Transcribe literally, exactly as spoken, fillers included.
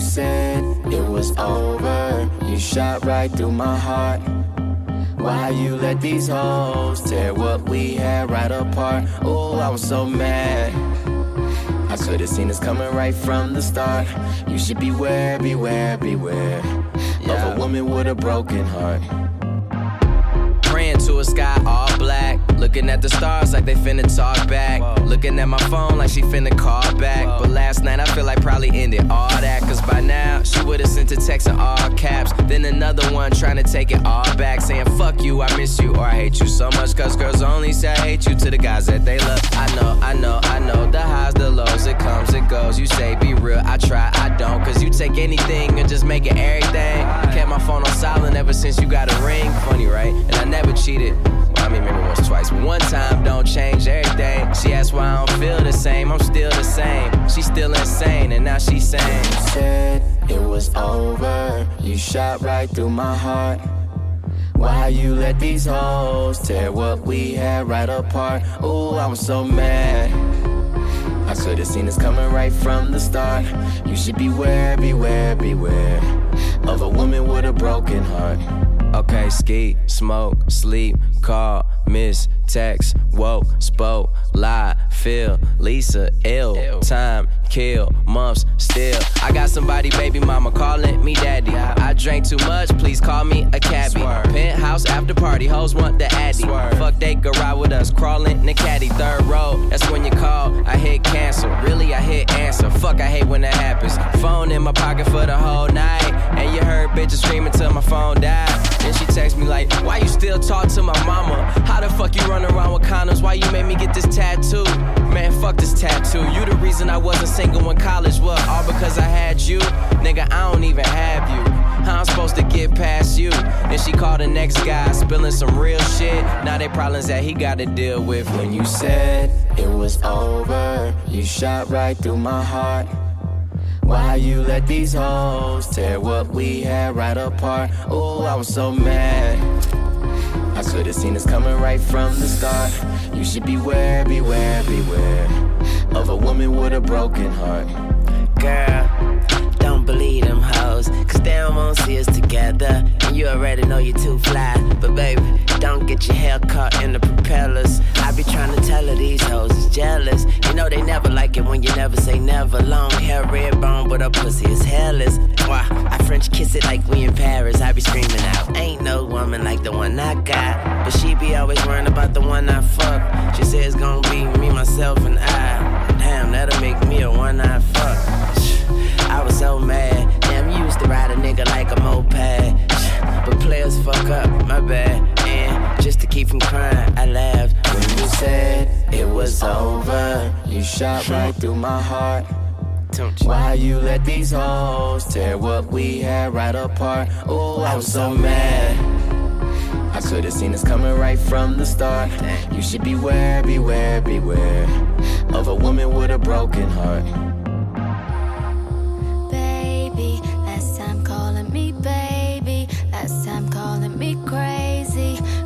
said it was over, you shot right through my heart. Why you let these hoes tear what we had right apart? Oh, I was so mad. I could've seen this coming right from the start. You should beware, beware, beware yeah. of a woman with a broken heart. Praying to a sky all black, looking at the stars like they finna talk back. Whoa. Looking at my phone like she finna call back. Whoa. But last night I feel like probably ended all that, cause by now she would've sent a text in all caps. Then another one trying to take it all back, saying fuck you, I miss you, or I hate you so much. Cause girls only say I hate you to the guys that they love. I know, I know, I know, the highs, the lows, it comes, it goes. You say be real, I try, I don't. Cause you take anything and just make it everything. Kept my phone on silent ever since you got a ring. Funny, right? And I never cheated. Well, I mean, maybe once, twice, but one time don't change everything. She asked why I don't feel the same. I'm still the same. She's still insane, and now she's saying you said it was over, you shot right through my heart. Why you let these hoes tear what we had right apart? Ooh, I was so mad. I could've seen this coming right from the start. You should beware, beware, beware of a woman with a broken heart. Okay, ski, smoke, sleep, call, miss, text, woke, spoke, lie, feel, Lisa, ill, Ew. Time, kill, months, still. I got somebody, baby mama, calling me daddy. I drank too much, please call me a cabbie. Swerve. Penthouse after party, hoes want the addy. Swerve. Fuck, they could ride with us, crawling in the caddy. Third row, that's when you call, I hit cancel. Really, I hit answer. Fuck, I hate when that happens. Phone in my pocket for the whole night, and you heard bitches screaming till my phone died. Then she text me like, why you still talk to my mama? How the fuck you run around with condoms? Why you made me get this tattoo? Man, fuck this tattoo. You the reason I wasn't single in college. What, all because I had you? Nigga, I don't even have you. How I'm supposed to get past you? Then she called the next guy, spilling some real shit. Now they problems that he gotta deal with. When you said it was over, you shot right through my heart. Why you let these hoes tear what we had right apart? Oh, I was so mad. I could've seen this coming right from the start. You should beware, beware, beware of a woman with a broken heart. Girl, don't believe them hoes, cause they don't wanna see us together. And you already know you're too fly. But baby, don't get your hair caught in the propellers. I be trying to tell her these hoes is jealous. You know they never like it when you never say never. Long hair, red bone, but her pussy is hairless. Why, I French kiss it like we in Paris. I be screaming out, ain't no woman like the one I got. But she be always worrying about the one I fuck. She said it's gonna be me, myself, and I. Damn, that'll make me a one-eye fuck. I was so mad. Damn, you used to ride a nigga like a moped. But players fuck up, my bad. And just to keep from crying, I laughed. When you said it was over, you shot right through my heart. Why you let these hoes tear what we had right apart? Oh, I was so mad. I could've seen this coming right from the start. You should beware, beware, beware of a woman with a broken heart. Baby, last time calling me baby, last time calling me crazy.